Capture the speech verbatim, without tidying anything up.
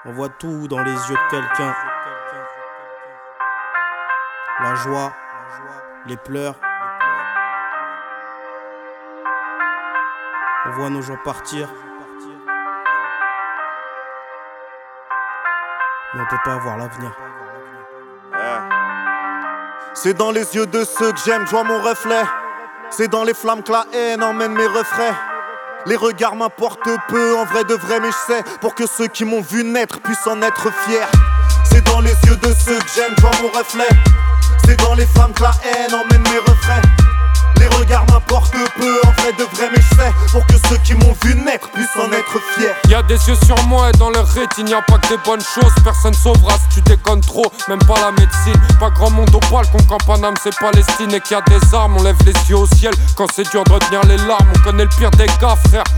On voit tout dans les yeux de quelqu'un. La joie, les pleurs. On voit nos gens partir. Mais on peut pas avoir l'avenir. C'est dans les yeux de ceux que j'aime, je vois mon reflet. C'est dans les flammes que la haine emmène mes refrains. Les regards m'importent peu, en vrai de vrai, mais je sais, pour que ceux qui m'ont vu naître puissent en être fiers. C'est dans les yeux de ceux que j'aime, je vois mon reflet. C'est dans les flammes que la haine emmène mes refrains. Les regards m'importent peu, en vrai de vrai, mais je sais, pour que ceux qui m'ont vu naître puissent en être fiers. Y'a des yeux sur moi et dans leur rétine y'a pas que des bonnes choses. Personne sauvera si tu déconnes trop, même pas la médecine. Pas grand monde au balcon quand Paname c'est Palestine. Et qu'il y a des armes, on lève les yeux au ciel quand c'est dur de retenir les larmes. On connaît le pire des gars frère,